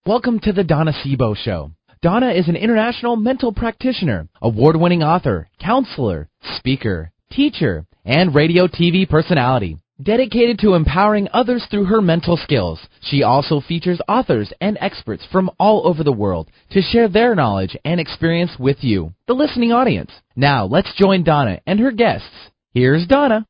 Welcome to the Donna Sebo Show. Donna is an international mental practitioner, award-winning author, counselor, speaker, teacher, and radio TV personality. Dedicated to empowering others through her mental skills, she also features authors and experts from all over the world to share their knowledge and experience with you, the listening audience. Now, let's join Donna and her guests. Here's Donna.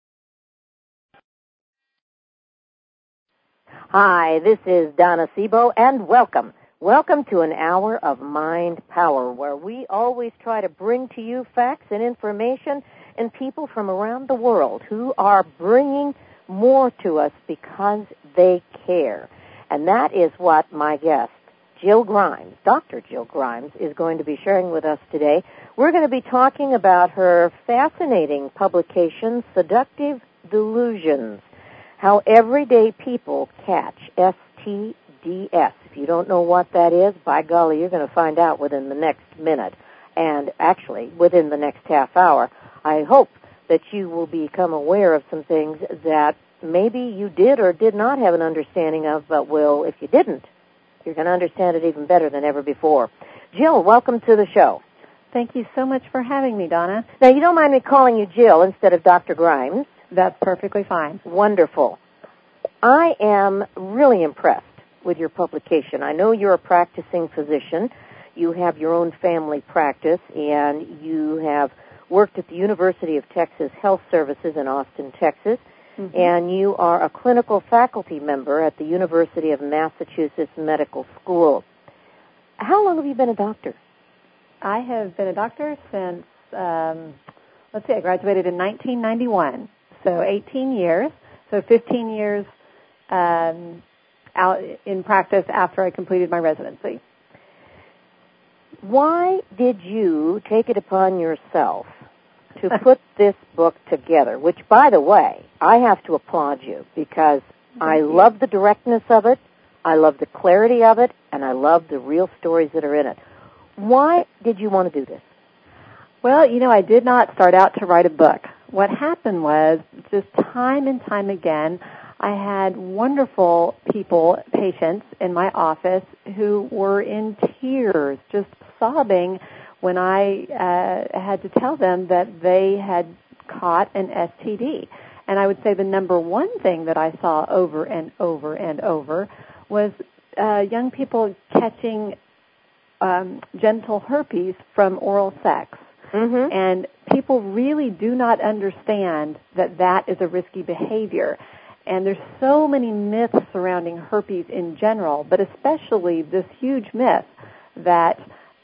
Hi, this is Donna Sebo, and welcome. Welcome to an hour of Mind Power, where we always try to bring to you facts and information and people from around the world who are bringing more to us because they care. And that is what my guest, Jill Grimes, Dr. Jill Grimes, is going to be sharing with us today. We're going to be talking about her fascinating publication, Seductive Delusions, How Everyday People Catch STDs. If you don't know what that is, by golly, you're going to find out within the next minute, and actually within the next half hour. I hope that you will become aware of some things that maybe you did or did not have an understanding of, but will, if you didn't, you're going to understand it even better than ever before. Jill, welcome to the show. Thank you so much for having me, Donna. Now, you don't mind me calling you Jill instead of Dr. Grimes? That's perfectly fine. Wonderful. I am really impressed with your publication. I know you're a practicing physician. You have your own family practice, and you have worked at the University of Texas Health Services in Austin, Texas, and you are a clinical faculty member at the University of Massachusetts Medical School. How long have you been a doctor? I have been a doctor since, I graduated in 1991, so 18 years, so 15 years out in practice after I completed my residency. Why did you take it upon yourself to put this book together, which, by the way, I have to applaud you because I love the directness of it, I love the clarity of it, and I love the real stories that are in it. Why did you want to do this? Well, I did not start out to write a book. What happened was, just time and time again, I had wonderful patients in my office who were in tears, just sobbing when I had to tell them that they had caught an STD. And I would say the number one thing that I saw over and over and over was young people catching genital herpes from oral sex. And people really do not understand that that is a risky behavior. And there's so many myths surrounding herpes in general, but especially this huge myth that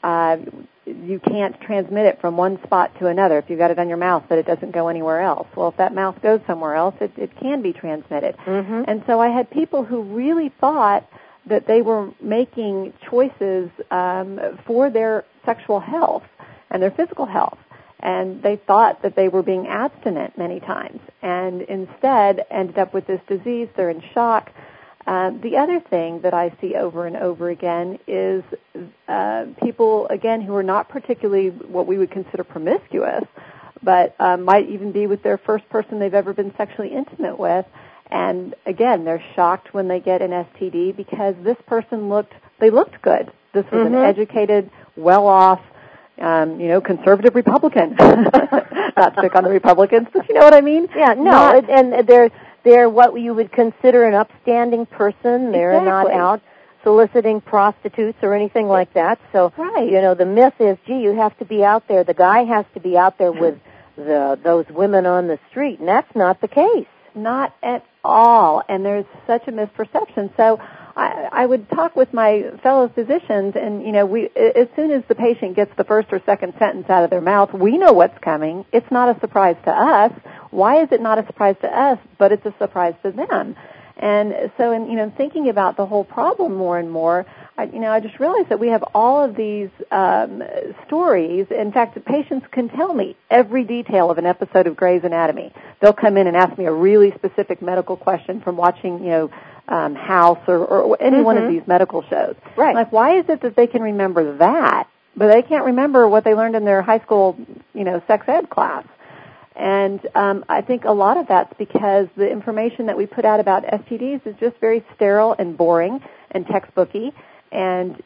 you can't transmit it from one spot to another. If you've got it on your mouth, that it doesn't go anywhere else. Well, if that mouth goes somewhere else, it can be transmitted. And so I had people who really thought that they were making choices for their sexual health and their physical health. And they thought that they were being abstinent many times, and instead ended up with this disease. They're in shock. The other thing that I see over and over again is people, again, who are not particularly what we would consider promiscuous, but might even be with their first person they've ever been sexually intimate with. And again, they're shocked when they get an STD because this person looked good. This was an educated, well-off, conservative Republican. Not to pick on the Republicans, but you know what I mean? Yeah, no, and they're what you would consider an upstanding person. They're not out soliciting prostitutes or anything like that. So, the myth is, you have to be out there. The guy has to be out there with those women on the street, and that's not the case. Not at all, and there's such a misperception. So I would talk with my fellow physicians, and, as soon as the patient gets the first or second sentence out of their mouth, we know what's coming. It's not a surprise to us. Why is it not a surprise to us, but it's a surprise to them? And so, in thinking about the whole problem more and more, I just realized that we have all of these stories. In fact, patients can tell me every detail of an episode of Grey's Anatomy. They'll come in and ask me a really specific medical question from watching, House or any one of these medical shows. Right. Like, why is it that they can remember that, but they can't remember what they learned in their high school, sex ed class? And I think a lot of that's because the information that we put out about STDs is just very sterile and boring and textbooky. and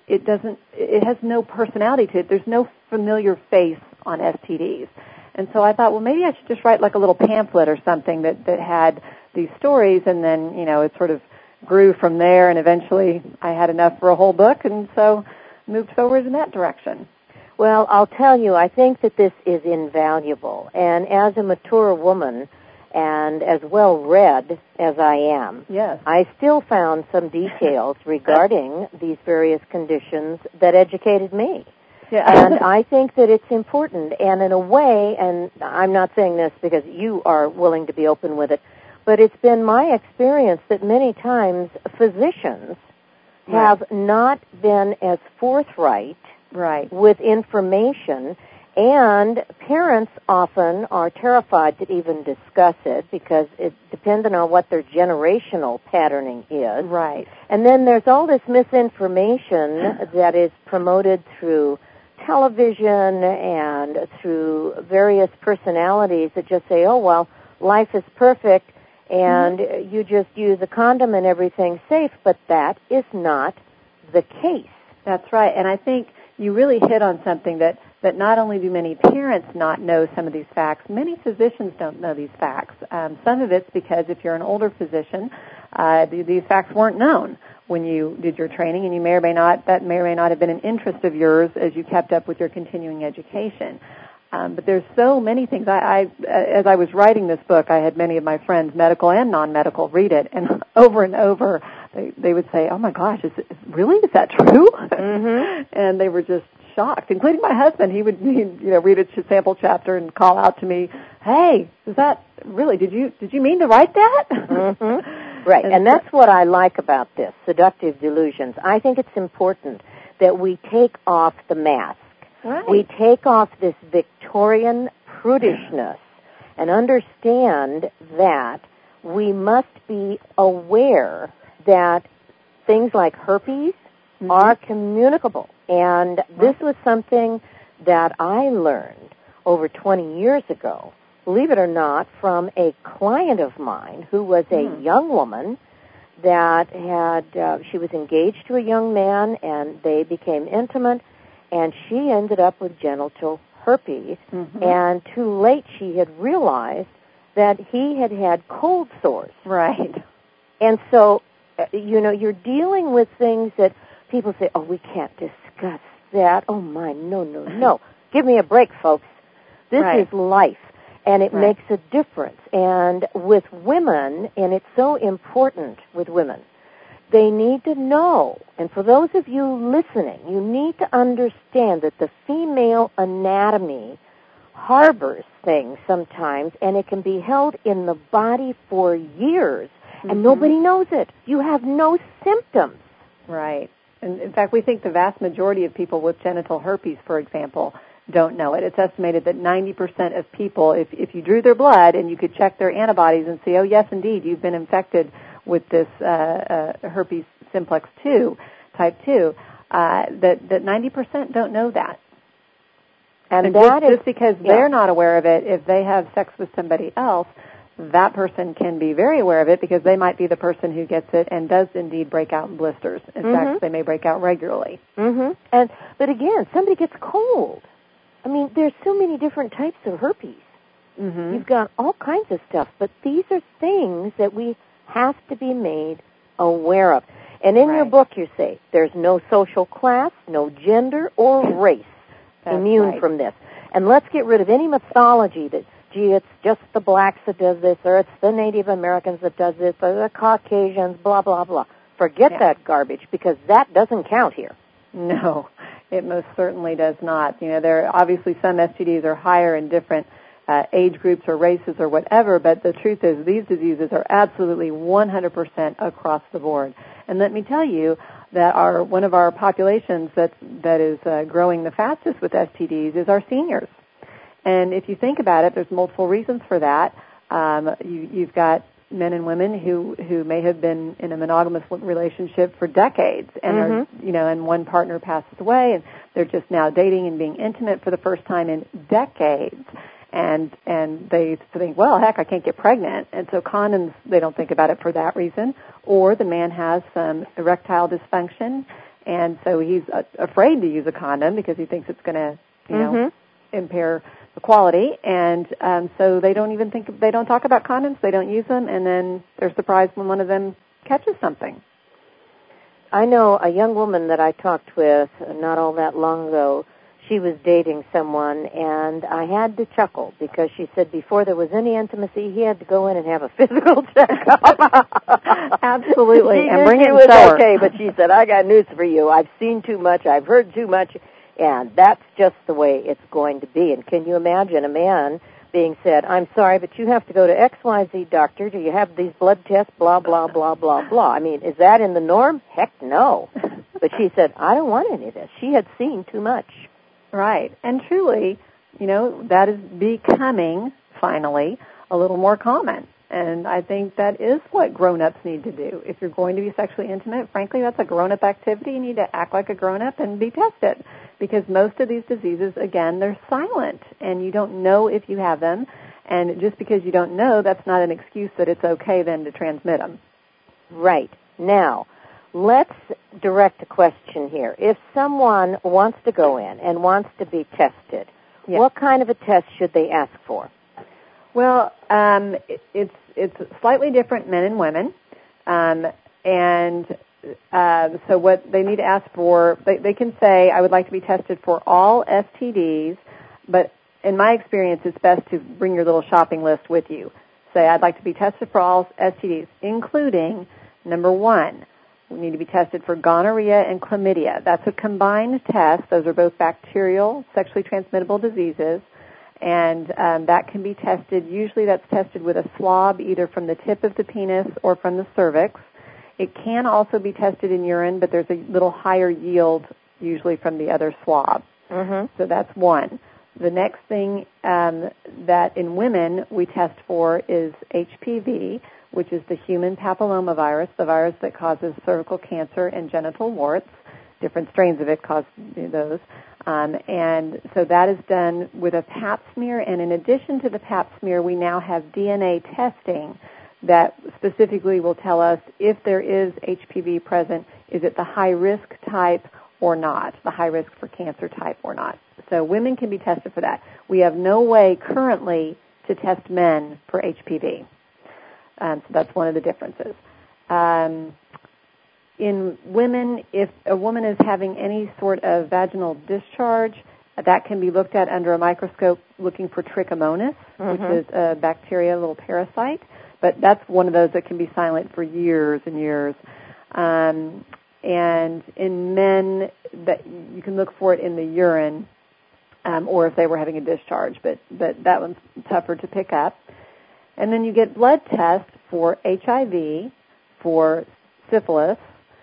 it has no personality to it. There's no familiar face on STDs. And so I thought, well, maybe I should just write like a little pamphlet or something that had these stories, and then, it sort of grew from there, and eventually I had enough for a whole book, and so moved forward in that direction. Well, I'll tell you, I think that this is invaluable. And as a mature woman and as well-read as I am, yes, I still found some details regarding these various conditions that educated me. Yeah. And I think that it's important. And in a way, and I'm not saying this because you are willing to be open with it, but it's been my experience that many times physicians have not been as forthright with information, and parents often are terrified to even discuss it because it's dependent on what their generational patterning is. Right. And then there's all this misinformation that is promoted through television and through various personalities that just say, oh, well, life is perfect and you just use a condom and everything's safe, but that is not the case. That's right, and I think you really hit on something that not only do many parents not know some of these facts, many physicians don't know these facts. Some of it's because if you're an older physician, these facts weren't known when you did your training, and that may or may not have been an interest of yours as you kept up with your continuing education. But there's so many things. As I was writing this book, I had many of my friends, medical and non-medical, read it, and over they would say, "Oh my gosh, is that true?" Mm-hmm. And they were just shocked, including my husband. He would read a sample chapter and call out to me, "Hey, is that really? Did you mean to write that?" Mm-hmm. Right, and that's what I like about this, seductive delusions. I think it's important that we take off the mask. Right. We take off this Victorian prudishness and understand that we must be aware that things like herpes are communicable. And this was something that I learned over 20 years ago, believe it or not, from a client of mine who was a young woman that she was engaged to a young man, and they became intimate, and she ended up with genital herpes, and too late she had realized that he had cold sores. Right. And so, you're dealing with things that people say, oh, we can't discuss that. Oh, my, no. Give me a break, folks. This is life, and it makes a difference. And with women, and it's so important with women, they need to know, and for those of you listening, you need to understand that the female anatomy harbors things sometimes, and it can be held in the body for years, and nobody knows it. You have no symptoms. Right. And in fact, we think the vast majority of people with genital herpes, for example, don't know it. It's estimated that 90% of people, if you drew their blood and you could check their antibodies and see, oh, yes, indeed, you've been infected with this herpes simplex 2, type 2, that 90% don't know that. And that just because they're not aware of it, if they have sex with somebody else, that person can be very aware of it because they might be the person who gets it and does indeed break out in blisters. In fact, they may break out regularly. But again, somebody gets cold. I mean, there's so many different types of herpes. You've got all kinds of stuff, but these are things that we have to be made aware of. And in your book, you say there's no social class, no gender or race immune from this. And let's get rid of any mythology that, gee, it's just the blacks that does this, or it's the Native Americans that does this, or the Caucasians, blah, blah, blah. Forget that garbage, because that doesn't count here. No, it most certainly does not. There are obviously some STDs are higher in different age groups or races or whatever, but the truth is these diseases are absolutely 100% across the board. And let me tell you that one of our populations that is growing the fastest with STDs is our seniors. And if you think about it, there's multiple reasons for that. You've got men and women who may have been in a monogamous relationship for decades, and are, and one partner passes away, and they're just now dating and being intimate for the first time in decades. And they think, well, heck, I can't get pregnant. And so condoms, they don't think about it for that reason. Or the man has some erectile dysfunction, And so he's afraid to use a condom because he thinks it's going to, you know, impair the quality. And so they don't talk about condoms, they don't use them, and then they're surprised when one of them catches something. I know a young woman that I talked with not all that long ago. She was dating someone, and I had to chuckle because she said before there was any intimacy, he had to go in and have a physical checkup. Absolutely, and bring it was okay, but she said, I got news for you. I've seen too much, I've heard too much, and that's just the way it's going to be. And can you imagine a man being said, I'm sorry, but you have to go to XYZ doctor. Do you have these blood tests, blah, blah, blah, blah, blah. I mean, is that in the norm? Heck no. But she said, I don't want any of this. She had seen too much. Right. And truly, you know, that is becoming, finally, a little more common. And I think that is what grown-ups need to do. If you're going to be sexually intimate, frankly, that's a grown-up activity. You need to act like a grown-up and be tested. Because most of these diseases, again, they're silent. And you don't know if you have them. And just because you don't know, that's not an excuse that it's okay then to transmit them. Right. Now, let's direct a question here. If someone wants to go in and wants to be tested, what kind of a test should they ask for? Well, it's slightly different, men and women, so what they need to ask for, they can say, I would like to be tested for all STDs, but in my experience, it's best to bring your little shopping list with you. Say, I'd like to be tested for all STDs, including, number 1, we need to be tested for gonorrhea and chlamydia. That's a combined test. Those are both bacterial, sexually transmittable diseases. And that can be tested, usually that's tested with a swab either from the tip of the penis or from the cervix. It can also be tested in urine, but there's a little higher yield usually from the other swab. So that's one. The next thing that in women we test for is HPV, which is the human papillomavirus, the virus that causes cervical cancer and genital warts. Different strains of it cause those. And so that is done with a pap smear, and in addition to the pap smear, we now have DNA testing that specifically will tell us if there is HPV present, is it the high-risk type or not, the high-risk for cancer type or not. So women can be tested for that. We have no way currently to test men for HPV. So that's one of the differences. In women, if a woman is having any sort of vaginal discharge, that can be looked at under a microscope looking for trichomonas, which is a bacteria, a little parasite. But that's one of those that can be silent for years and years. And in men, that you can look for it in the urine, or if they were having a discharge. But that one's tougher to pick up. And then you get blood tests for HIV, for syphilis,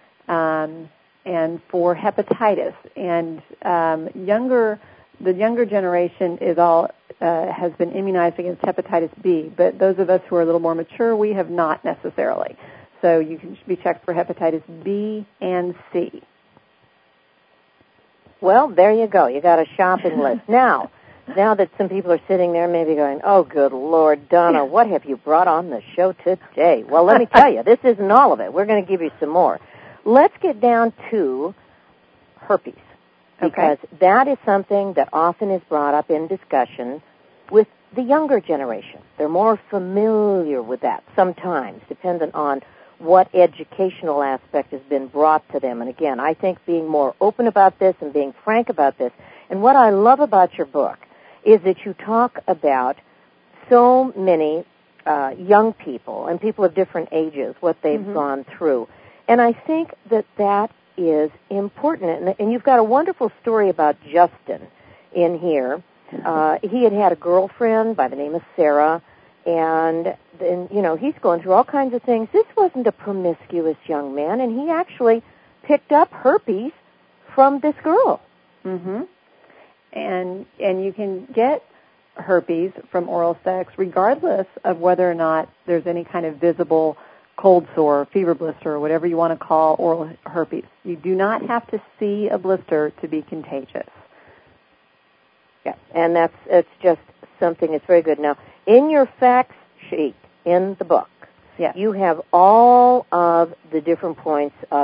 and for hepatitis. And the younger generation is all has been immunized against hepatitis B, but those of us who are a little more mature, we have not necessarily. So you can be checked for hepatitis B and C. Well, there you go. You got a shopping list. Now that some people are sitting there maybe going, oh, good Lord, Donna, what have you brought on the show today? Well, let me tell you, this isn't all of it. We're going to give you some more. Let's get down to herpes, because that is something that often is brought up in discussion with the younger generation. They're more familiar with that sometimes, dependent on what educational aspect has been brought to them. And again, I think being more open about this and being frank about this, and what I love about your book is that you talk about so many young people and people of different ages, what they've gone through. And I think that is important. And you've got a wonderful story about Justin in here. He had a girlfriend by the name of Sarah, and he's going through all kinds of things. This wasn't a promiscuous young man, and he actually picked up herpes from this girl. And you can get herpes from oral sex regardless of whether or not there's any kind of visible cold sore, fever blister, or whatever you want to call oral herpes. You do not have to see a blister to be contagious. Yeah, and it's just something that's very good. Now, in your facts sheet in the book, you have all of the different points of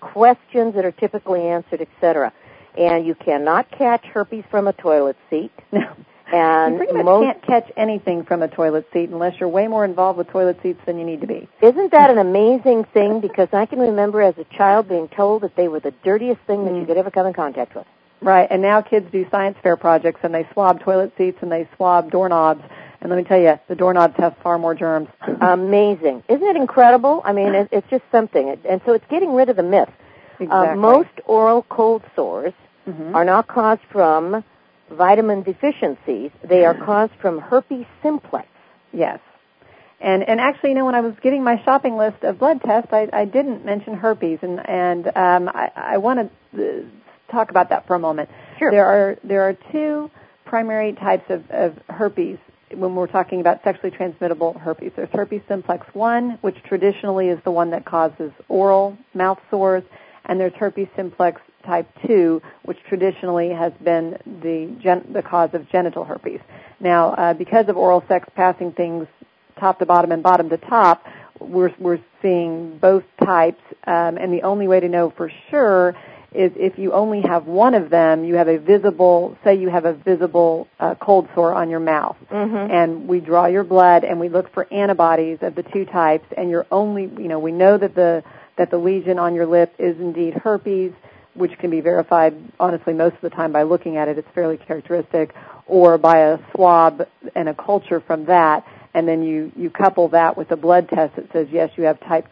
questions that are typically answered, etc. And you cannot catch herpes from a toilet seat. No. And you pretty much can't catch anything from a toilet seat unless you're way more involved with toilet seats than you need to be. Isn't that an amazing thing? Because I can remember as a child being told that they were the dirtiest thing that you could ever come in contact with. Right, and now kids do science fair projects, and they swab toilet seats and they swab doorknobs. And let me tell you, the doorknobs have far more germs. Amazing. Isn't it incredible? I mean, it's just something. And so it's getting rid of the myth. Exactly. Most oral cold sores are not caused from vitamin deficiencies. They are caused from herpes simplex. Yes. And actually, when I was getting my shopping list of blood tests, I didn't mention herpes, and I want to talk about that for a moment. Sure. There are two primary types of herpes when we're talking about sexually transmittable herpes. There's herpes simplex 1, which traditionally is the one that causes oral mouth sores, and there's herpes simplex type 2, which traditionally has been the cause of genital herpes. Now, because of oral sex passing things top to bottom and bottom to top, we're seeing both types, and the only way to know for sure is if you only have one of them, you have a visible cold sore on your mouth. And we draw your blood and we look for antibodies of the two types, and you're only, we know that the lesion on your lip is indeed herpes, which can be verified, honestly, most of the time by looking at it. It's fairly characteristic, or by a swab and a culture from that, and then you couple that with a blood test that says, yes, you have type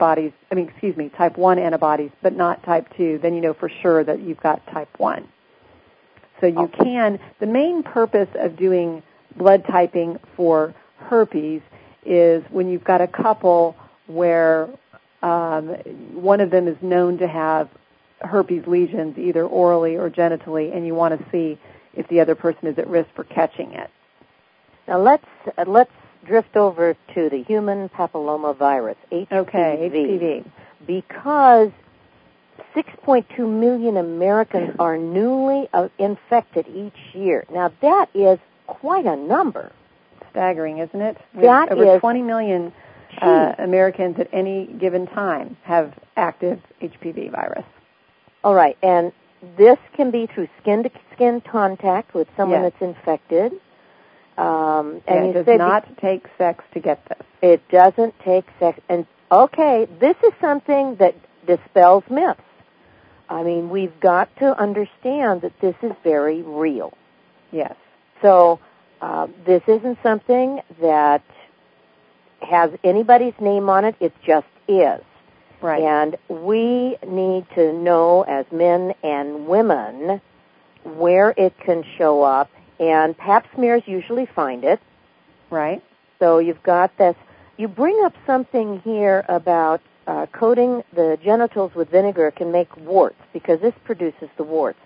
1 antibodies, but not type 2, then you know for sure that you've got type 1. So the main purpose of doing blood typing for herpes is when you've got a couple where one of them is known to have herpes lesions, either orally or genitally, and you want to see if the other person is at risk for catching it. Now let's drift over to the human papillomavirus, HPV. Okay, HPV. Because 6.2 million Americans are newly infected each year. Now that is quite a number. Staggering, isn't it? That over 20 million Americans at any given time have active HPV virus. All right, and this can be through skin-to-skin contact with someone that's infected. And it does not take sex to get this. It doesn't take sex. And, okay, this is something that dispels myths. I mean, we've got to understand that this is very real. Yes. So this isn't something that has anybody's name on it. It just is. Right. And we need to know as men and women where it can show up, and pap smears usually find it. Right. So you've got this. You bring up something here about coating the genitals with vinegar can make warts, because this produces the warts.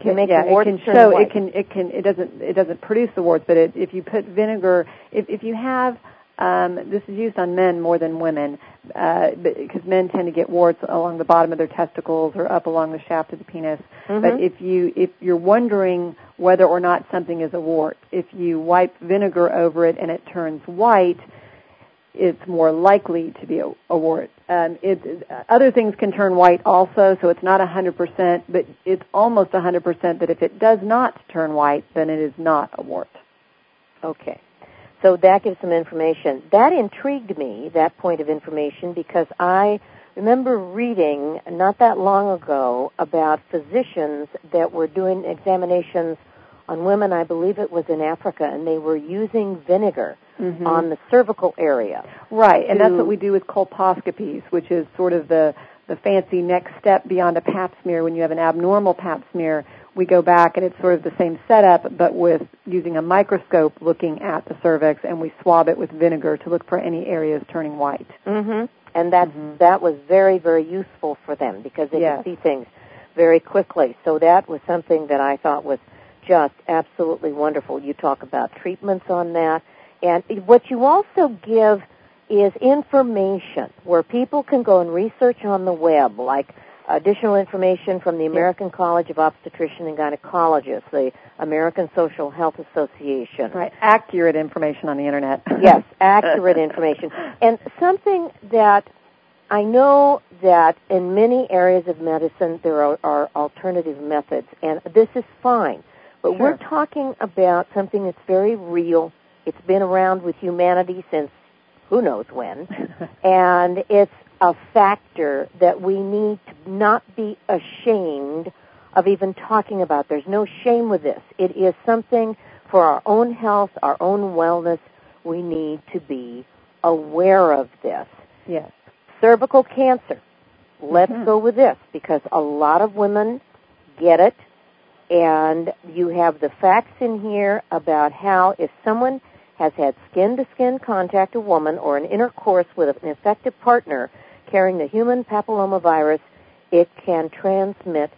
It doesn't produce the warts, but if you put vinegar, if you have this is used on men more than women, because men tend to get warts along the bottom of their testicles or up along the shaft of the penis. But if you're wondering whether or not something is a wart, if you wipe vinegar over it and it turns white, it's more likely to be a wart. Other things can turn white also, so it's not 100%, but it's almost 100% that if it does not turn white, then it is not a wart. Okay. So that gives some information. That intrigued me, that point of information, because I remember reading not that long ago about physicians that were doing examinations on women, I believe it was in Africa, and they were using vinegar on the cervical area. Right, and that's what we do with colposcopies, which is sort of the fancy next step beyond a pap smear. When you have an abnormal pap smear, we go back, and it's sort of the same setup, but with using a microscope looking at the cervix, and we swab it with vinegar to look for any areas turning white. And that was very, very useful for them, because they could see things very quickly. So that was something that I thought was just absolutely wonderful. You talk about treatments on that. And what you also give is information where people can go and research on the web, like additional information from the American College of Obstetricians and Gynecologists, the American Social Health Association. Right, accurate information on the Internet. Yes, accurate information. And something that I know that in many areas of medicine there are alternative methods, and this is fine. But Sure. we're talking about something that's very real. It's been around with humanity since who knows when, and it's a factor that we need to not be ashamed of even talking about. There's no shame with this. It is something for our own health, our own wellness. We need to be aware of this. Yes. Cervical cancer. Let's Mm-hmm. go with this, because a lot of women get it, and you have the facts in here about how if someone has had skin-to-skin contact, a woman, or an intercourse with an infected partner carrying the human papillomavirus, it can transmit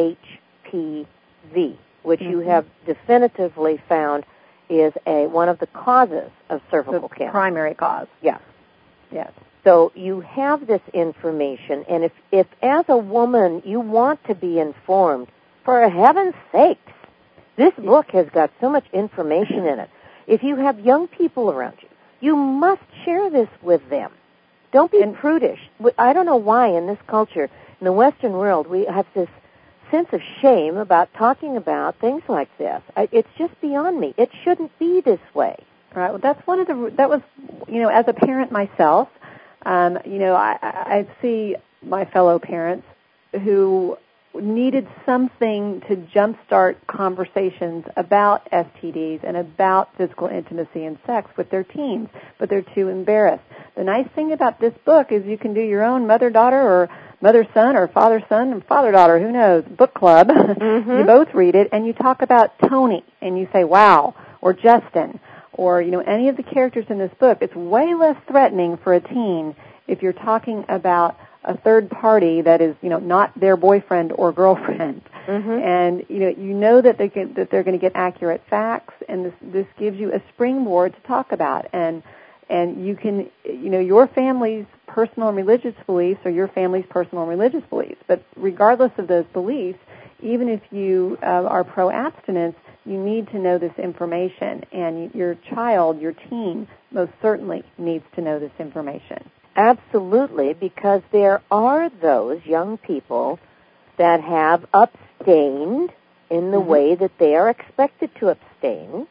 HPV, which you have definitively found is one of the causes of cervical The cancer. primary cause. Yeah. Yes. So you have this information, and if as a woman you want to be informed, for heaven's sakes, this book has got so much information in it. If you have young people around you, you must share this with them. Don't be prudish. I don't know why in this culture, in the Western world, we have this sense of shame about talking about things like this. It's just beyond me. It shouldn't be this way. Right. Well, that's that was, as a parent myself, I see my fellow parents who needed something to jumpstart conversations about STDs and about physical intimacy and sex with their teens, but they're too embarrassed. The nice thing about this book is you can do your own mother-daughter or mother-son or father-son and father-daughter, who knows, book club. Mm-hmm. You both read it, and you talk about Tony, and you say, wow, or Justin, or, any of the characters in this book. It's way less threatening for a teen if you're talking about a third party that is, not their boyfriend or girlfriend. Mm-hmm. And, you know that they're going to get accurate facts, and this gives you a springboard to talk about. And you can, your family's personal and religious beliefs are your family's personal and religious beliefs. But regardless of those beliefs, even if you are pro-abstinence, you need to know this information. And your child, your teen, most certainly needs to know this information. Absolutely, because there are those young people that have abstained in the way that they are expected to abstain,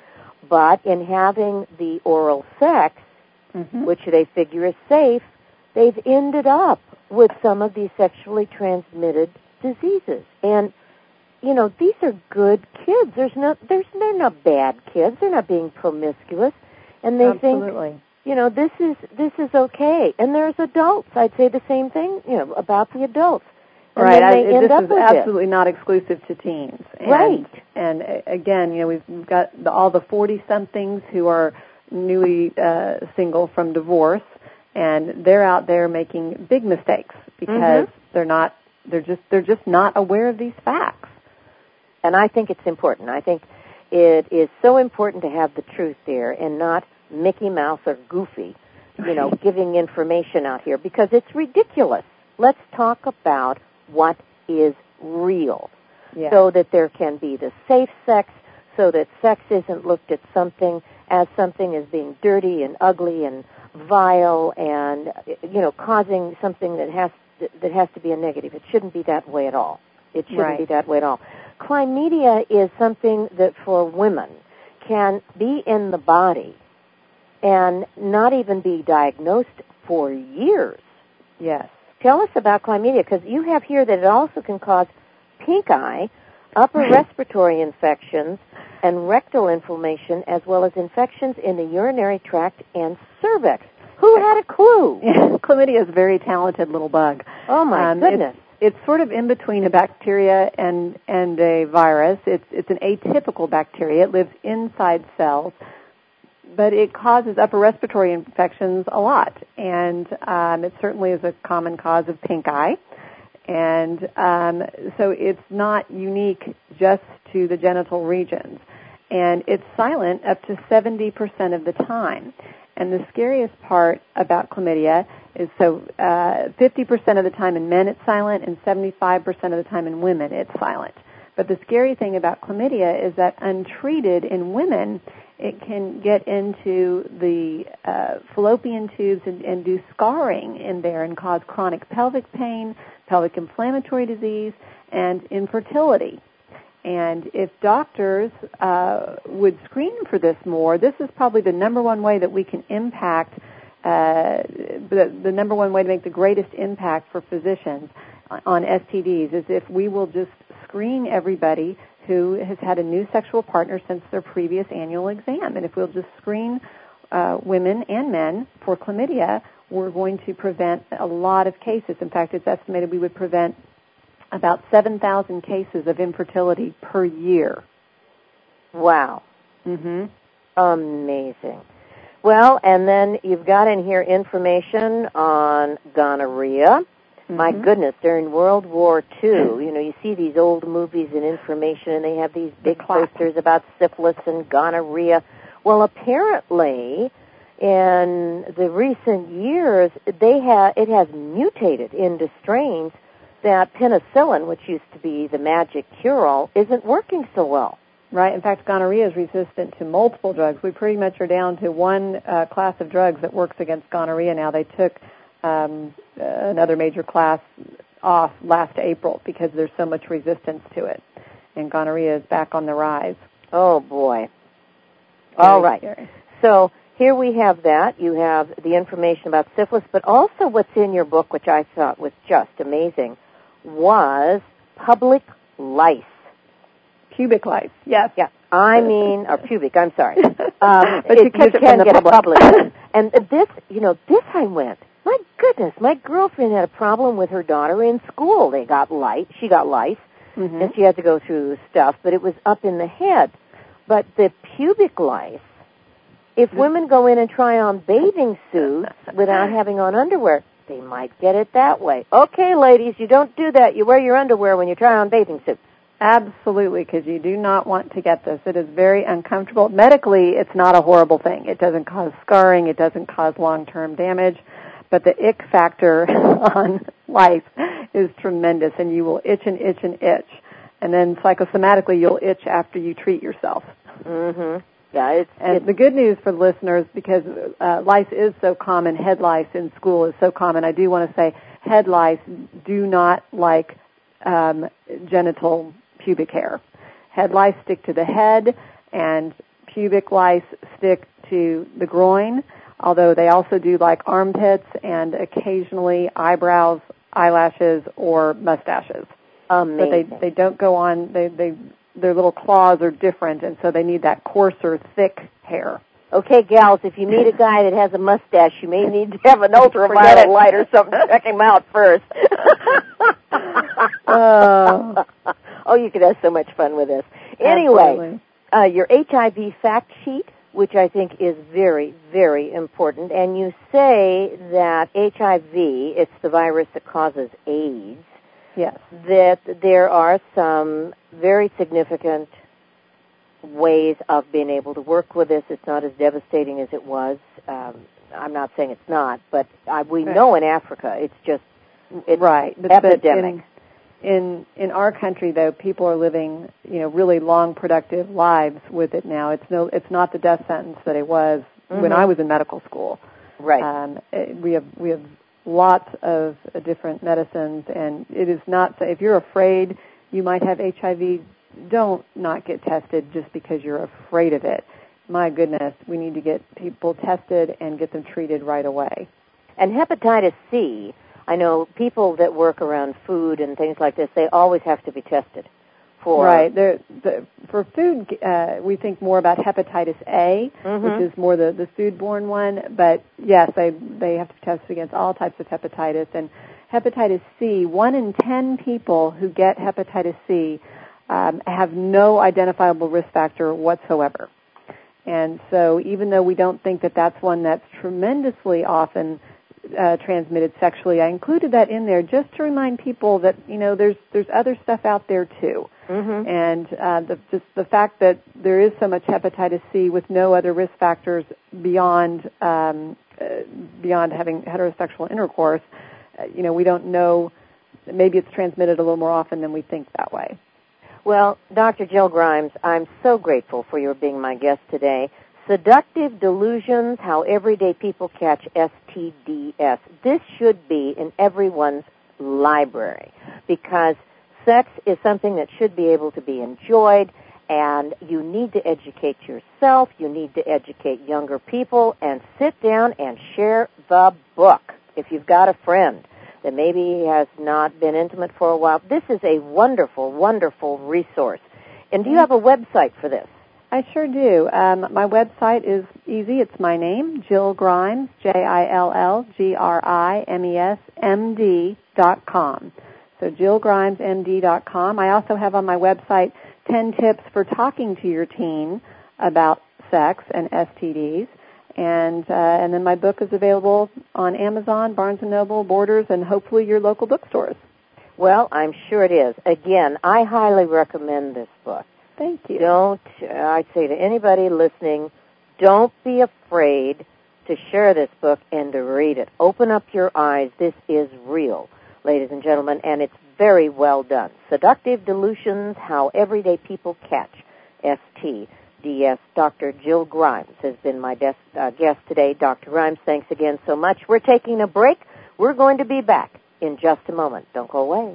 but in having the oral sex, which they figure is safe, they've ended up with some of these sexually transmitted diseases. And, these are good kids. They're not bad kids. They're not being promiscuous. And they Absolutely. think, this is okay. And there's adults. I'd say the same thing, about the adults. And right. then they end up this with is absolutely not exclusive to teens. Right. And again, we've got all the 40-somethings who are newly single from divorce, and they're out there making big mistakes because they're just not aware of these facts. And I think it's important. I think it is so important to have the truth there and not Mickey Mouse or Goofy, giving information out here, because it's ridiculous. Let's talk about what is real, so that there can be the safe sex, so that sex isn't looked at something as being dirty and ugly and vile and, causing something that has to be a negative. It shouldn't be that way at all. It shouldn't be that way at all. Chlamydia is something that for women can be in the body and not even be diagnosed for years. Yes. Tell us about chlamydia, because you have here that it also can cause pink eye, upper respiratory infections, and rectal inflammation, as well as infections in the urinary tract and cervix. Who had a clue? Chlamydia is a very talented little bug. Oh, my goodness. It's sort of in between a bacteria and a virus. It's an atypical bacteria. It lives inside cells, but it causes upper respiratory infections a lot, and it certainly is a common cause of pink eye. And so it's not unique just to the genital regions. And it's silent up to 70% of the time. And the scariest part about chlamydia is 50% of the time in men it's silent, and 75% of the time in women it's silent. But the scary thing about chlamydia is that untreated in women, it can get into the fallopian tubes and do scarring in there and cause chronic pelvic pain, pelvic inflammatory disease, and infertility. And if doctors would screen for this more, this is probably the number one way that we can impact, the number one way to make the greatest impact for physicians on STDs is if we will just screen everybody who has had a new sexual partner since their previous annual exam. And if we'll just screen women and men for chlamydia, we're going to prevent a lot of cases. In fact, it's estimated we would prevent about 7,000 cases of infertility per year. Wow. Mm-hmm. Amazing. Well, and then you've got in here information on gonorrhea. Mm-hmm. My goodness, during World War II, you see these old movies and information, and they have these big posters about syphilis and gonorrhea. Well, apparently, in the recent years, it has mutated into strains that penicillin, which used to be the magic cure-all, isn't working so well. Right. In fact, gonorrhea is resistant to multiple drugs. We pretty much are down to one class of drugs that works against gonorrhea now. They took another major class off last April because there's so much resistance to it. And gonorrhea is back on the rise. Oh, boy. All right. Scary. So here we have that. You have the information about syphilis, but also what's in your book, which I thought was just amazing, was public lice. Pubic lice, yes. Yeah, or pubic, I'm sorry. But you can get a public. And this I went, my goodness, my girlfriend had a problem with her daughter in school. She got lice, mm-hmm. and she had to go through stuff, but it was up in the head. But the pubic lice, if women go in and try on bathing suits without having on underwear, they might get it that way. Okay, ladies, you don't do that. You wear your underwear when you try on bathing suits. Absolutely, because you do not want to get this. It is very uncomfortable. Medically, it's not a horrible thing. It doesn't cause scarring. It doesn't cause long-term damage. But the ick factor on lice is tremendous, and you will itch and itch and itch. And then psychosomatically, you'll itch after you treat yourself. Mm-hmm. Yeah, and the good news for listeners, because lice is so common, head lice in school is so common, I do want to say head lice do not like genital pubic hair. Head lice stick to the head, and pubic lice stick to the groin, although they also do like armpits and occasionally eyebrows, eyelashes, or mustaches. Amazing. But they don't go on, their little claws are different, and so they need that coarser, thick hair. Okay, gals, if you meet a guy that has a mustache, you may need to have an ultraviolet light or something to check him out first. Oh, you could have so much fun with this. Anyway, your HIV fact sheet, which I think is very, very important, and you say that HIV, it's the virus that causes AIDS. Yes. That there are some very significant ways of being able to work with this. It's not as devastating as it was. I'm not saying it's not, but we know in Africa it's right. epidemic. In our country, though, people are living really long, productive lives with it now. It's not the death sentence that it was when I was in medical school. Right. We have lots of different medicines, and it is not, if you're afraid you might have HIV, don't not get tested just because you're afraid of it. My goodness, we need to get people tested and get them treated right away. And hepatitis C, I know people that work around food and things like this, they always have to be tested. Right. For food, we think more about hepatitis A, which is more the foodborne one. But, yes, they have to test against all types of hepatitis. And hepatitis C, 1 in 10 people who get hepatitis C have no identifiable risk factor whatsoever. And so even though we don't think that that's one that's tremendously often transmitted sexually, I included that in there just to remind people that there's other stuff out there too, and the fact that there is so much hepatitis C with no other risk factors beyond having heterosexual intercourse, we don't know. Maybe it's transmitted a little more often than we think that way. Well, Dr. Jill Grimes, I'm so grateful for your being my guest today. Seductive Delusions, How Everyday People Catch STDs. This should be in everyone's library because sex is something that should be able to be enjoyed, and you need to educate yourself, you need to educate younger people, and sit down and share the book. If you've got a friend that maybe has not been intimate for a while, this is a wonderful, wonderful resource. And do you have a website for this? I sure do. My website is easy. It's my name, Jill Grimes, JILLGRIMES, So JillGrimesMD.com. I also have on my website 10 tips for talking to your teen about sex and STDs. And then my book is available on Amazon, Barnes & Noble, Borders, and hopefully your local bookstores. Well, I'm sure it is. Again, I highly recommend this book. Thank you. I'd say to anybody listening, don't be afraid to share this book and to read it. Open up your eyes. This is real, ladies and gentlemen, and it's very well done. Seductive Delusions, How Everyday People Catch STDs. Dr. Jill Grimes has been my guest today. Dr. Grimes, thanks again so much. We're taking a break. We're going to be back in just a moment. Don't go away.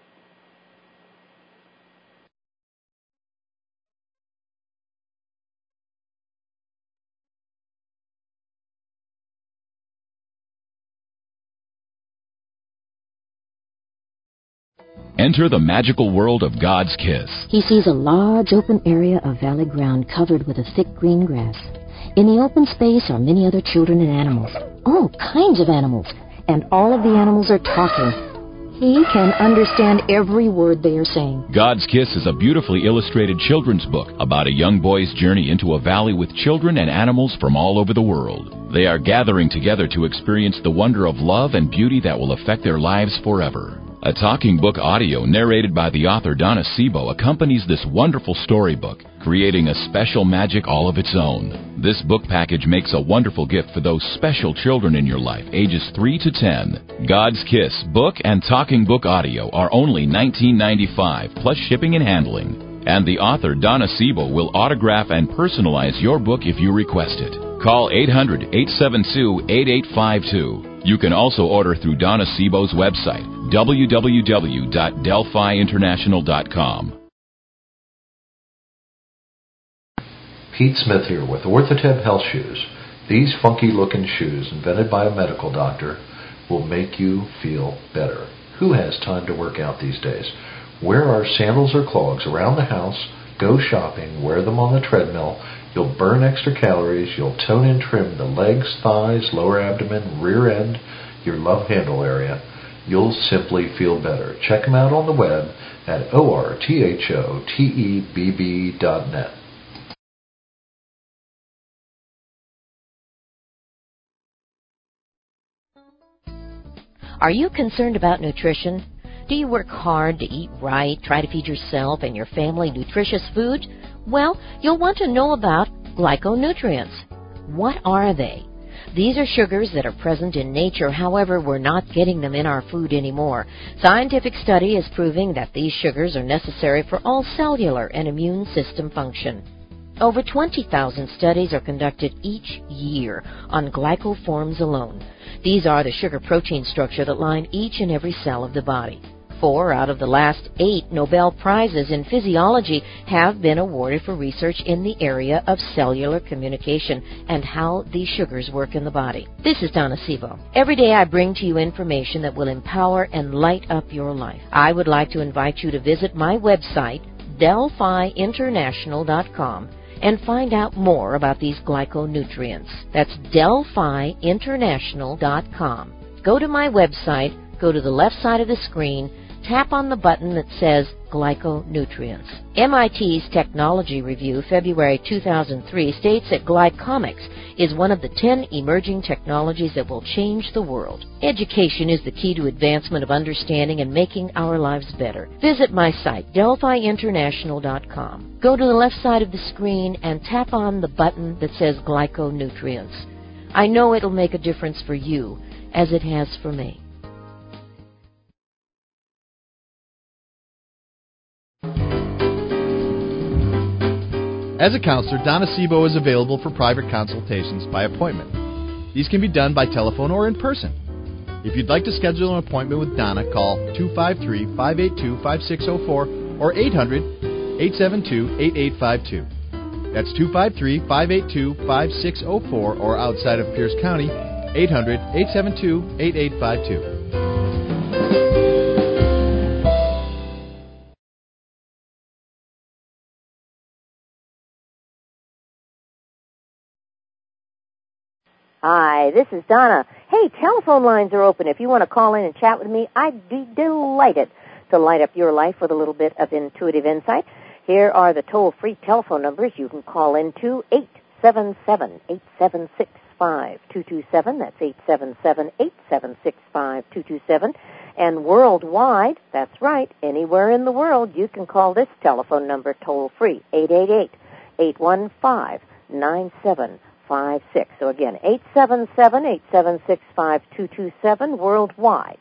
Enter the magical world of God's kiss. He sees a large open area of valley ground covered with a thick green grass. In the open space are many other children and animals, all kinds of animals, and all of the animals are talking. He can understand every word they are saying. God's Kiss is a beautifully illustrated children's book about a young boy's journey into a valley with children and animals from all over the world. They are gathering together to experience the wonder of love and beauty that will affect their lives forever. A talking book audio narrated by the author Donna Sebo accompanies this wonderful storybook, creating a special magic all of its own. This book package makes a wonderful gift for those special children in your life, ages 3 to 10. God's Kiss book and talking book audio are only $19.95 plus shipping and handling. And the author Donna Sebo will autograph and personalize your book if you request it. Call 800-872-8852. You can also order through Donna Sebo's website, www.delphiinternational.com. Pete Smith here with Orthotep Health Shoes. These funky-looking shoes, invented by a medical doctor, will make you feel better. Who has time to work out these days? Wear our sandals or clogs around the house, go shopping, wear them on the treadmill. You'll burn extra calories, you'll tone and trim the legs, thighs, lower abdomen, rear end, your love handle area. You'll simply feel better. Check them out on the web at orthotebb.net. Are you concerned about nutrition? Do you work hard to eat right, try to feed yourself and your family nutritious food? Well, you'll want to know about glyconutrients. What are they? These are sugars that are present in nature, however, we're not getting them in our food anymore. Scientific study is proving that these sugars are necessary for all cellular and immune system function. Over 20,000 studies are conducted each year on glycoforms alone. These are the sugar-protein structure that line each and every cell of the body. 4 out of the last 8 Nobel Prizes in physiology have been awarded for research in the area of cellular communication and how these sugars work in the body. This is Donna Sebo. Every day I bring to you information that will empower and light up your life. I would like to invite you to visit my website, DelphiInternational.com, and find out more about these glyconutrients. That's DelphiInternational.com. Go to my website, go to the left side of the screen, tap on the button that says Glyconutrients. MIT's Technology Review, February 2003, states that glycomics is one of the 10 emerging technologies that will change the world. Education is the key to advancement of understanding and making our lives better. Visit my site, DelphiInternational.com. Go to the left side of the screen and tap on the button that says Glyconutrients. I know it'll make a difference for you, as it has for me. As a counselor, Donna Sebo is available for private consultations by appointment. These can be done by telephone or in person. If you'd like to schedule an appointment with Donna, call 253-582-5604 or 800-872-8852. That's 253-582-5604 or outside of Pierce County, 800-872-8852. Hi, this is Donna. Hey, telephone lines are open. If you want to call in and chat with me, I'd be delighted to light up your life with a little bit of intuitive insight. Here are the toll-free telephone numbers you can call into: 877-876-5227. That's 877-876-5227. And worldwide, that's right, anywhere in the world, you can call this telephone number toll-free, 888-815-9756. So again, 877-876-5227, worldwide,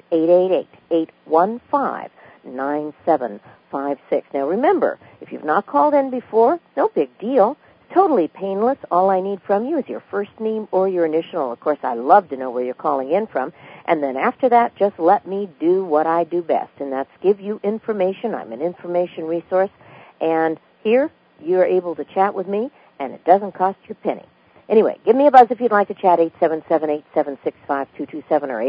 888-815-9756. Now remember, if you've not called in before, no big deal. It's totally painless. All I need from you is your first name or your initial. Of course, I love to know where you're calling in from. And then after that, just let me do what I do best, and that's give you information. I'm an information resource. And here, you're able to chat with me, and it doesn't cost you a penny. Anyway, give me a buzz if you'd like to chat, 877-876-5227 or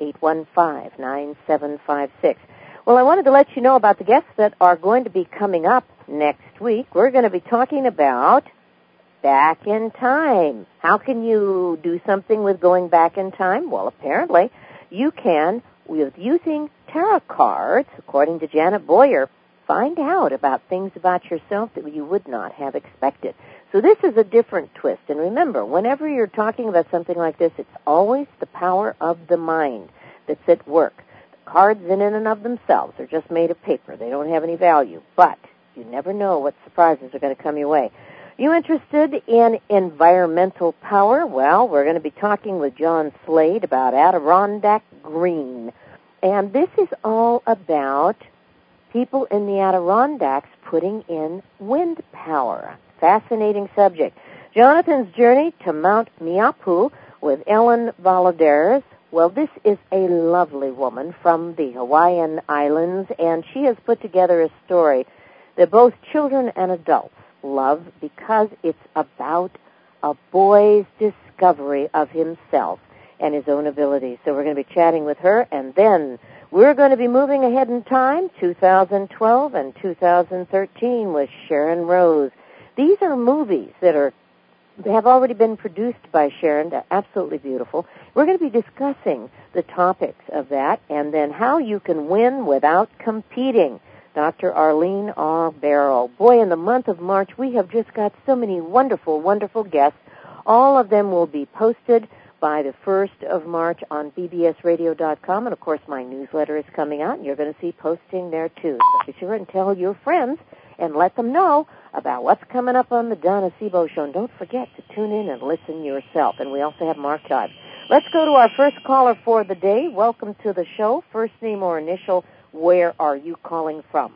888-815-9756. Well, I wanted to let you know about the guests that are going to be coming up next week. We're going to be talking about back in time. How can you do something with going back in time? Well, apparently you can with using tarot cards, according to Janet Boyer. Find out about things about yourself that you would not have expected. So this is a different twist. And remember, whenever you're talking about something like this, it's always the power of the mind that's at work. The cards in and of themselves are just made of paper. They don't have any value. But you never know what surprises are going to come your way. You interested in environmental power? Well, we're going to be talking with John Slade about Adirondack Green. And this is all about people in the Adirondacks putting in wind power. Fascinating subject. Jonathan's journey to Mount Miapu with Ellen Valadares. Well, this is a lovely woman from the Hawaiian Islands, and she has put together a story that both children and adults love because it's about a boy's discovery of himself and his own abilities. So we're going to be chatting with her, and then we're going to be moving ahead in time, 2012 and 2013 with Sharon Rose. These are movies that have already been produced by Sharon. They're absolutely beautiful. We're going to be discussing the topics of that and then how you can win without competing. Dr. Arlene R. Barrow. Boy, in the month of March, we have just got so many wonderful, wonderful guests. All of them will be posted by the 1st of March on bbsradio.com. And, of course, my newsletter is coming out, and you're going to see posting there, too. So be sure and tell your friends and let them know about what's coming up on the Donna Sebo Show. And don't forget to tune in and listen yourself. And we also have archives. Let's go to our first caller for the day. Welcome to the show. First name or initial, where are you calling from?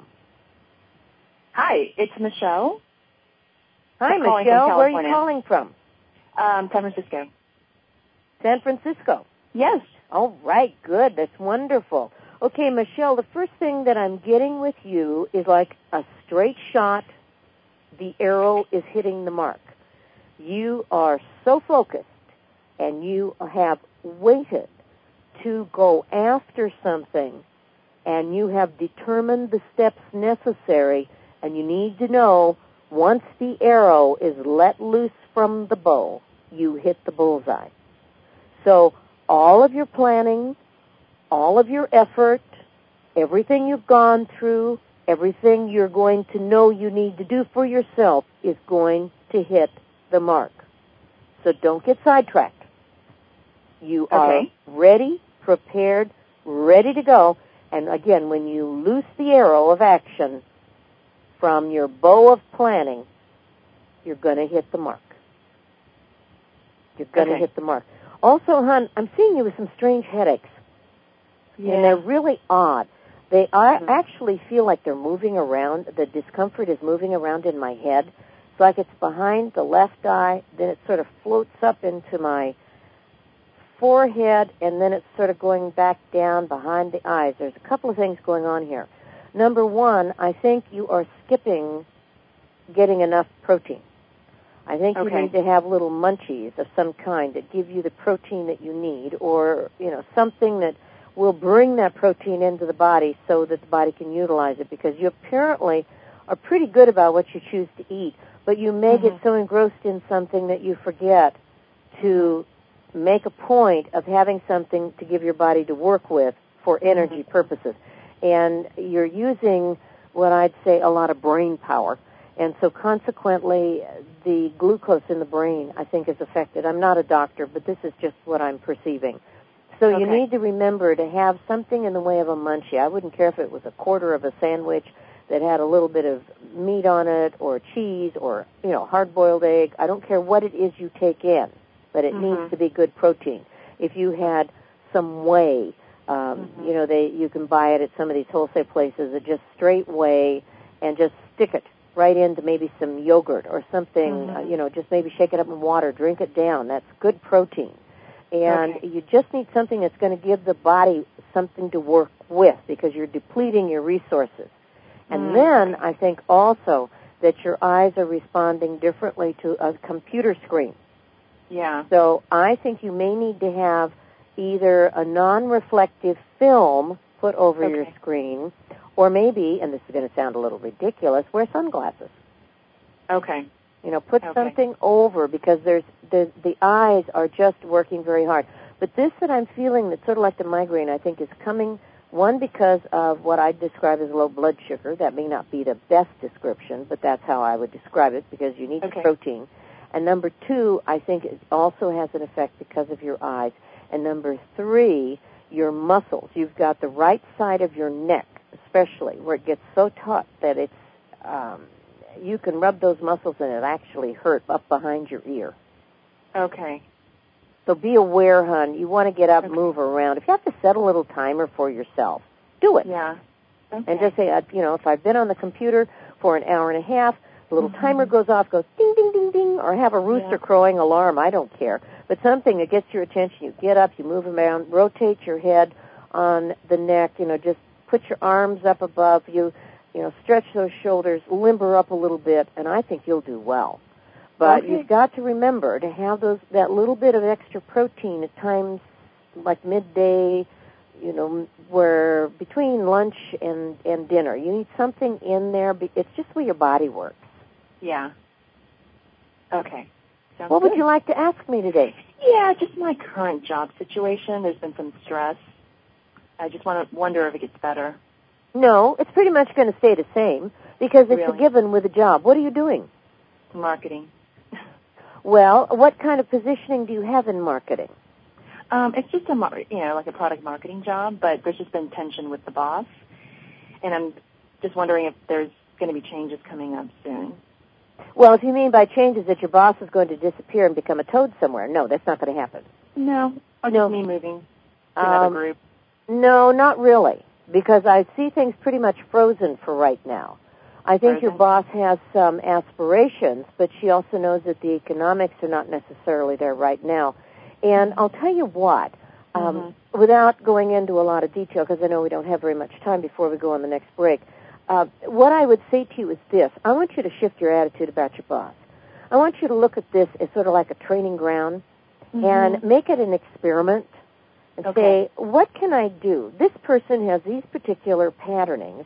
Hi, it's Michelle. Hi, Michelle. Where are you calling from? San Francisco. San Francisco? Yes. All right, good. That's wonderful. Okay, Michelle, the first thing that I'm getting with you is like a straight shot. The arrow is hitting the mark. You are so focused, and you have waited to go after something, and you have determined the steps necessary, and you need to know once the arrow is let loose from the bow, you hit the bullseye. So all of your planning, all of your effort, everything you've gone through, everything you're going to know you need to do for yourself is going to hit the mark. So don't get sidetracked. You are ready, prepared, ready to go. And again, when you loose the arrow of action from your bow of planning, you're going to hit the mark. You're going to hit the mark. Also, hon, I'm seeing you with some strange headaches. Yeah. And they're really odd. I actually feel like they're moving around. The discomfort is moving around in my head. It's like it's behind the left eye, then it sort of floats up into my forehead, and then it's sort of going back down behind the eyes. There's a couple of things going on here. Number one, I think you are skipping getting enough protein. I think you need to have little munchies of some kind that give you the protein that you need, or, something that will bring that protein into the body so that the body can utilize it, because you apparently are pretty good about what you choose to eat, but you may get so engrossed in something that you forget to make a point of having something to give your body to work with for energy purposes. And you're using what I'd say a lot of brain power. And so consequently, the glucose in the brain, I think, is affected. I'm not a doctor, but this is just what I'm perceiving. So you need to remember to have something in the way of a munchie. I wouldn't care if it was a quarter of a sandwich that had a little bit of meat on it, or cheese, or, hard-boiled egg. I don't care what it is you take in, but it needs to be good protein. If you had some whey, you can buy it at some of these wholesale places, that just straight whey, and just stick it right into maybe some yogurt or something, just maybe shake it up in water, drink it down. That's good protein. And you just need something that's going to give the body something to work with, because you're depleting your resources. And then I think also that your eyes are responding differently to a computer screen. Yeah. So I think you may need to have either a non-reflective film put over your screen, or maybe, and this is going to sound a little ridiculous, wear sunglasses. Okay. Put something over, because the eyes are just working very hard. But this that I'm feeling, that's sort of like the migraine, I think is coming, one, because of what I describe as low blood sugar. That may not be the best description, but that's how I would describe it, because you need the protein. And number two, I think it also has an effect because of your eyes. And number three, your muscles. You've got the right side of your neck, especially, where it gets so taut that it's, you can rub those muscles and it actually hurt up behind your ear. Okay. So be aware, hon. You want to get up, move around. If you have to set a little timer for yourself, do it. Yeah. Okay. And just say, if I've been on the computer for an hour and a half, the little timer goes off, goes ding, ding, ding, ding, or have a rooster crowing alarm. I don't care. But something that gets your attention. You get up, you move around, rotate your head on the neck, just put your arms up above you, stretch those shoulders, limber up a little bit, and I think you'll do well. But you've got to remember to have that little bit of extra protein at times, like midday, where between lunch and dinner. You need something in there. It's just the way your body works. Yeah. Okay. What would you like to ask me today? Yeah, just my current job situation. There's been some stress. I just wonder if it gets better. No, it's pretty much going to stay the same, because it's a given with a job. What are you doing? Marketing. Well, what kind of positioning do you have in marketing? It's just like a product marketing job, but there's just been tension with the boss, and I'm just wondering if there's going to be changes coming up soon. Well, if you mean by changes that your boss is going to disappear and become a toad somewhere, no, that's not going to happen. No, or just me moving to another group. No, not really, because I see things pretty much frozen for right now. I think your boss has some aspirations, but she also knows that the economics are not necessarily there right now. And I'll tell you what, without going into a lot of detail, because I know we don't have very much time before we go on the next break, what I would say to you is this. I want you to shift your attitude about your boss. I want you to look at this as sort of like a training ground and make it an experiment and say, what can I do? This person has these particular patternings.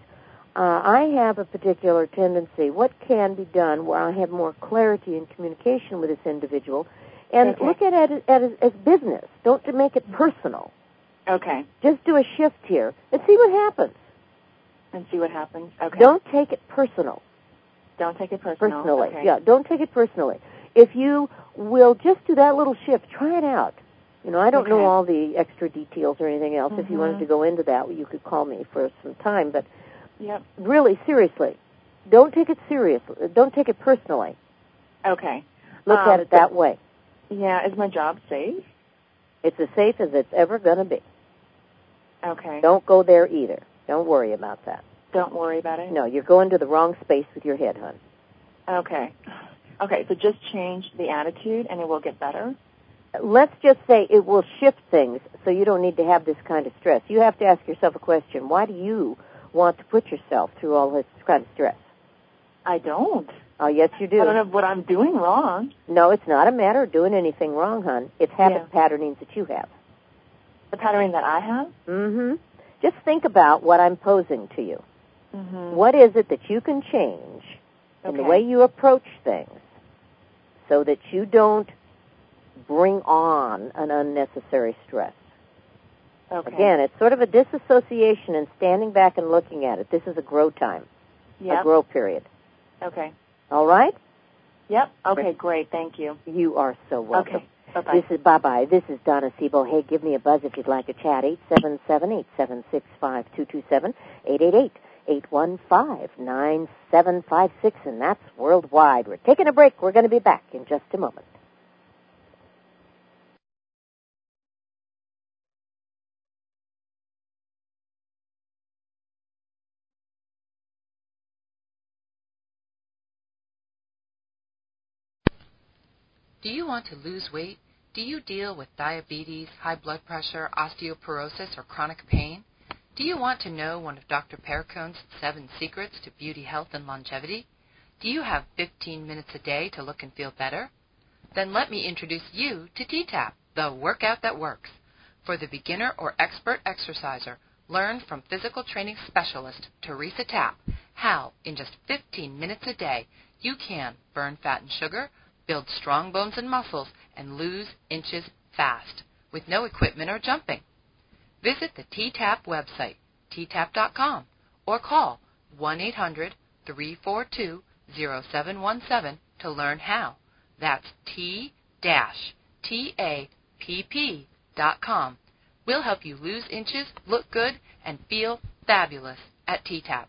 I have a particular tendency. What can be done where I have more clarity and communication with this individual? And look at it as business. Don't make it personal. Okay. Just do a shift here and see what happens. And see what happens. Okay. Don't take it personal. Don't take it personally. Okay. Yeah, don't take it personally. If you will just do that little shift, try it out. I don't know all the extra details or anything else. If you wanted to go into that, you could call me for some time. But really, seriously, don't take it seriously. Don't take it personally. Okay. Look at it that way. Yeah. Is my job safe? It's as safe as it's ever going to be. Okay. Don't go there either. Don't worry about that. Don't worry about it? No, you're going to the wrong space with your head, hon. Okay. Okay, so just change the attitude and it will get better? Let's just say it will shift things so you don't need to have this kind of stress. You have to ask yourself a question. Why do you want to put yourself through all this kind of stress? I don't. Oh, yes, you do. I don't know what I'm doing wrong. No, it's not a matter of doing anything wrong, hon. It's habit patternings that you have. The patterning that I have? Mm-hmm. Just think about what I'm posing to you. Mm-hmm. What is it that you can change in the way you approach things so that you don't bring on an unnecessary stress? Okay. Again, it's sort of a disassociation and standing back and looking at it. This is a grow time, a grow period. Okay. All right? Yep. Okay, great. Thank you. You are so welcome. Okay. Bye-bye. Bye-bye. This is Donna Sebo. Hey, give me a buzz if you'd like to chat. 877-876-5227, 888-815-9756, and that's worldwide. We're taking a break. We're going to be back in just a moment. Do you want to lose weight? Do you deal with diabetes, high blood pressure, osteoporosis, or chronic pain? Do you want to know one of Dr. Perricone's 7 secrets to beauty, health, and longevity? Do you have 15 minutes a day to look and feel better? Then let me introduce you to T-TAP, the workout that works. For the beginner or expert exerciser, learn from physical training specialist Teresa Tapp how, in just 15 minutes a day, you can burn fat and sugar, build strong bones and muscles, and lose inches fast, with no equipment or jumping. Visit the T-TAP website, ttap.com, or call 1-800-342-0717 to learn how. That's T-TAPP.com. We'll help you lose inches, look good, and feel fabulous at T-TAP.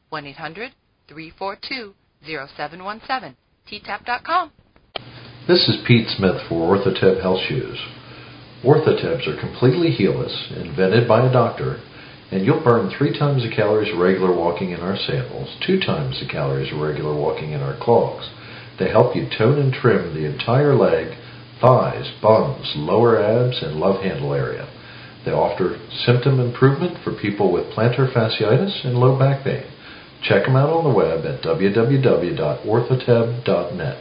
1-800-342-0717, ttap.com. This is Pete Smith for Orthotep Health Shoes. Orthotebs are completely heelless, invented by a doctor, and you'll burn 3 times the calories of regular walking in our sandals, 2 times the calories of regular walking in our clogs. They help you tone and trim the entire leg, thighs, buns, lower abs, and love handle area. They offer symptom improvement for people with plantar fasciitis and low back pain. Check them out on the web at www.orthoteb.net.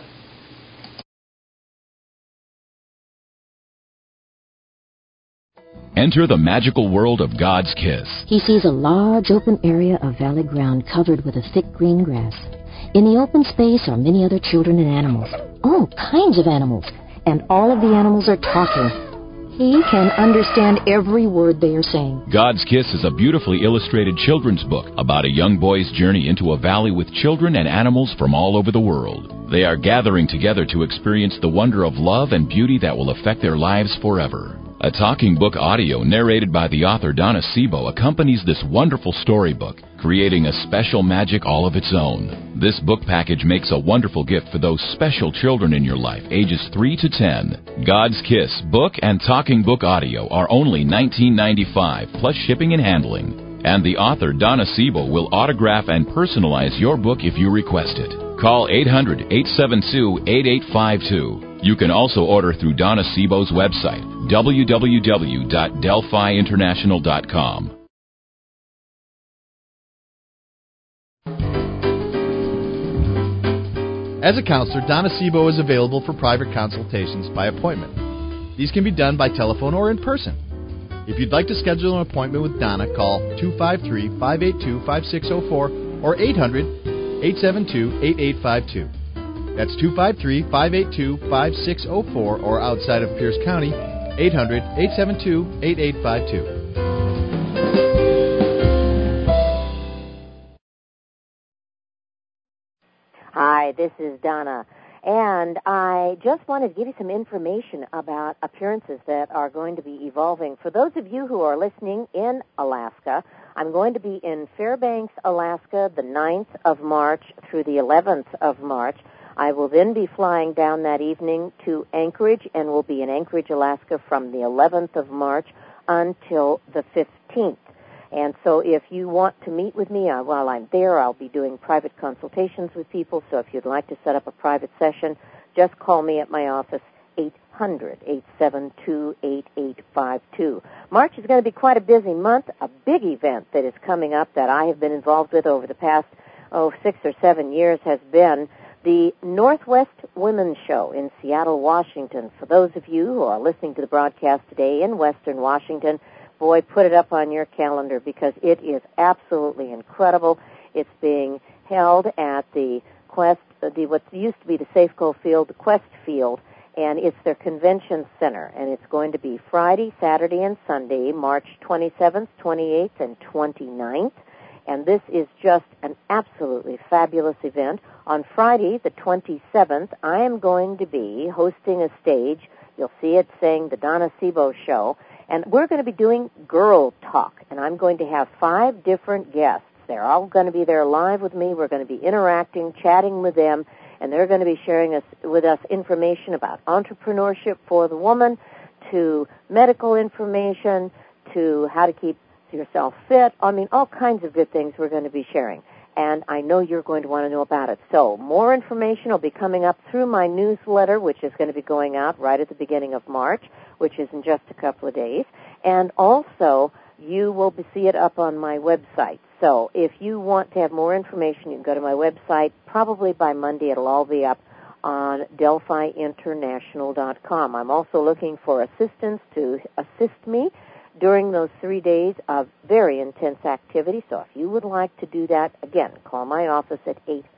Enter the magical world of God's kiss. He sees a large open area of valley ground covered with a thick green grass. In the open space are many other children and animals, all kinds of animals, and all of the animals are talking. He can understand every word they are saying. God's Kiss is a beautifully illustrated children's book about a young boy's journey into a valley with children and animals from all over the world. They are gathering together to experience the wonder of love and beauty that will affect their lives forever. A talking book audio narrated by the author Donna Sebo accompanies this wonderful storybook, creating a special magic all of its own. This book package makes a wonderful gift for those special children in your life, ages 3 to 10. God's Kiss book and talking book audio are only $19.95 plus shipping and handling. And the author Donna Sebo will autograph and personalize your book if you request it. Call 800-872-8852. You can also order through Donna Sebo's website, www.delphiinternational.com. As a counselor, Donna Sebo is available for private consultations by appointment. These can be done by telephone or in person. If you'd like to schedule an appointment with Donna, call 253-582-5604 or 800-872-8852. That's 253-582-5604 or outside of Pierce County, 800-872-8852. Hi, this is Donna, and I just wanted to give you some information about appearances that are going to be evolving. For those of you who are listening in Alaska, I'm going to be in Fairbanks, Alaska, the 9th of March through the 11th of March. I will then be flying down that evening to Anchorage, and will be in Anchorage, Alaska from the 11th of March until the 15th. And so if you want to meet with me while I'm there, I'll be doing private consultations with people. So if you'd like to set up a private session, just call me at my office, 800-872-8852. March is going to be quite a busy month. A big event that is coming up that I have been involved with over the past, 6 or 7 years has been the Northwest Women's Show in Seattle, Washington. For those of you who are listening to the broadcast today in Western Washington, boy, put it up on your calendar because it is absolutely incredible. It's being held at the Quest, what used to be the Safeco Field, the Quest Field, and it's their convention center, and it's going to be Friday, Saturday, and Sunday, March 27th, 28th, and 29th, and this is just an absolutely fabulous event. On Friday, the 27th, I am going to be hosting a stage. You'll see it saying the Donna Sebo Show, and we're going to be doing Girl Talk, and I'm going to have 5 different guests. They're all going to be there live with me. We're going to be interacting, chatting with them, and they're going to be sharing with us information about entrepreneurship for the woman, to medical information, to how to keep yourself fit. I mean, all kinds of good things we're going to be sharing. And I know you're going to want to know about it. So more information will be coming up through my newsletter, which is going to be going out right at the beginning of March, which is in just a couple of days. And also, you will see it up on my website. So if you want to have more information, you can go to my website. Probably by Monday it'll all be up on DelphiInternational.com. I'm also looking for assistants to assist me during those 3 days of very intense activity. So if you would like to do that, again, call my office at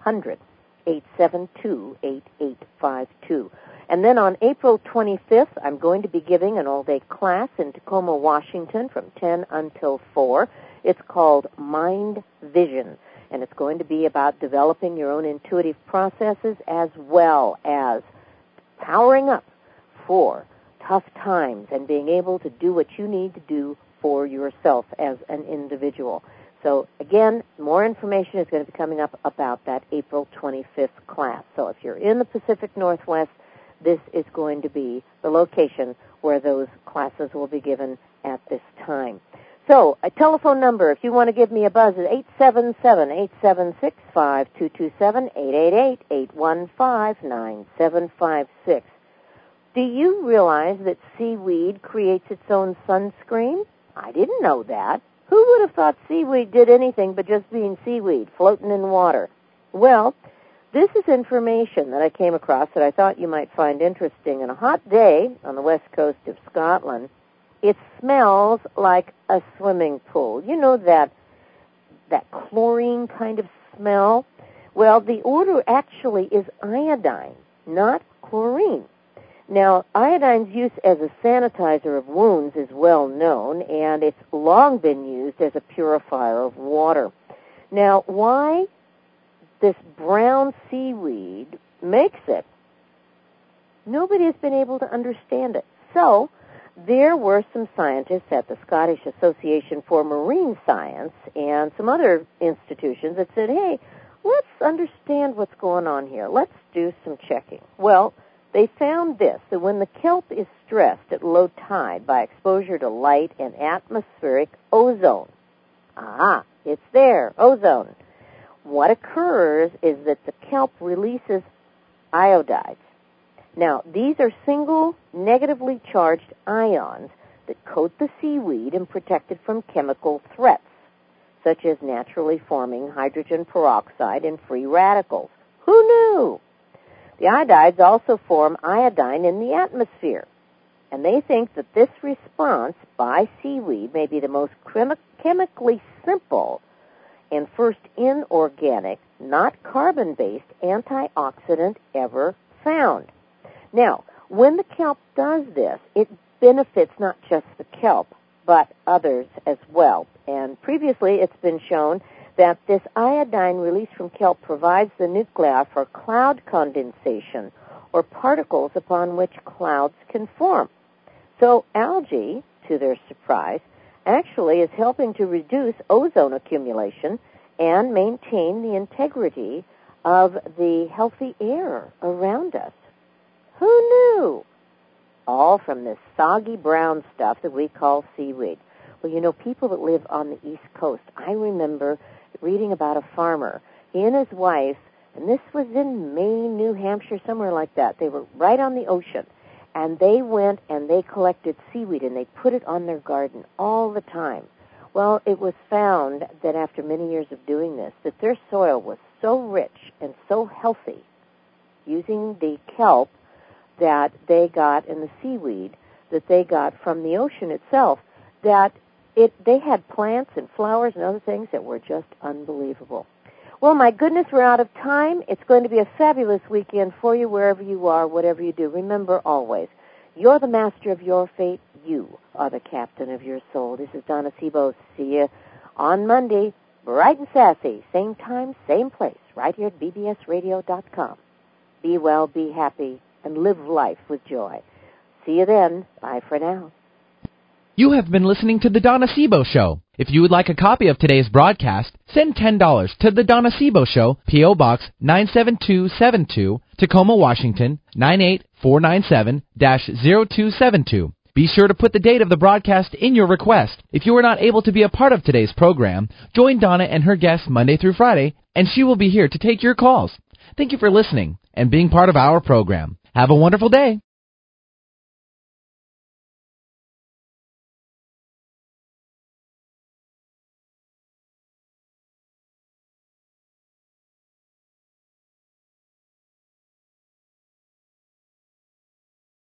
800-872-8852. And then on April 25th, I'm going to be giving an all-day class in Tacoma, Washington from 10 until 4. It's called Mind Vision, and it's going to be about developing your own intuitive processes as well as powering up for tough times and being able to do what you need to do for yourself as an individual. So, again, more information is going to be coming up about that April 25th class. So if you're in the Pacific Northwest, this is going to be the location where those classes will be given at this time. So, a telephone number, if you want to give me a buzz, is 877-876-5227, 888-815-9756. Do you realize that seaweed creates its own sunscreen? I didn't know that. Who would have thought seaweed did anything but just being seaweed, floating in water? Well, this is information that I came across that I thought you might find interesting. On a hot day on the west coast of Scotland, it smells like a swimming pool. You know that chlorine kind of smell? Well, the odor actually is iodine, not chlorine. Now, iodine's use as a sanitizer of wounds is well known, and it's long been used as a purifier of water. Now, why this brown seaweed makes it, nobody has been able to understand it. So, there were some scientists at the Scottish Association for Marine Science and some other institutions that said, hey, let's understand what's going on here. Let's do some checking. Well, they found this, that when the kelp is stressed at low tide by exposure to light and atmospheric ozone, it's there, ozone, what occurs is that the kelp releases iodides. Now, these are single negatively charged ions that coat the seaweed and protect it from chemical threats, such as naturally forming hydrogen peroxide and free radicals. Who knew? The iodides also form iodine in the atmosphere, and they think that this response by seaweed may be the most chemically simple and first inorganic, not carbon-based antioxidant ever found. Now, when the kelp does this, it benefits not just the kelp, but others as well. And previously it's been shown that this iodine released from kelp provides the nuclei for cloud condensation, or particles upon which clouds can form. So algae, to their surprise, actually is helping to reduce ozone accumulation and maintain the integrity of the healthy air around us. Who knew? All from this soggy brown stuff that we call seaweed. Well, you know, people that live on the East Coast, I remember reading about a farmer. He and his wife, and this was in Maine, New Hampshire, somewhere like that. They were right on the ocean. And they went and they collected seaweed and they put it on their garden all the time. Well, it was found that after many years of doing this, that their soil was so rich and so healthy, using the kelp that they got and the seaweed that they got from the ocean itself, that they had plants and flowers and other things that were just unbelievable. Well, my goodness, we're out of time. It's going to be a fabulous weekend for you wherever you are, whatever you do. Remember always, you're the master of your fate. You are the captain of your soul. This is Donna Sebo. See you on Monday, bright and sassy, same time, same place, right here at bbsradio.com. Be well, be happy, and live life with joy. See you then. Bye for now. You have been listening to The Donna Sebo Show. If you would like a copy of today's broadcast, send $10 to The Donna Sebo Show, P.O. Box 97272, Tacoma, Washington, 98497-0272. Be sure to put the date of the broadcast in your request. If you are not able to be a part of today's program, join Donna and her guests Monday through Friday, and she will be here to take your calls. Thank you for listening and being part of our program. Have a wonderful day.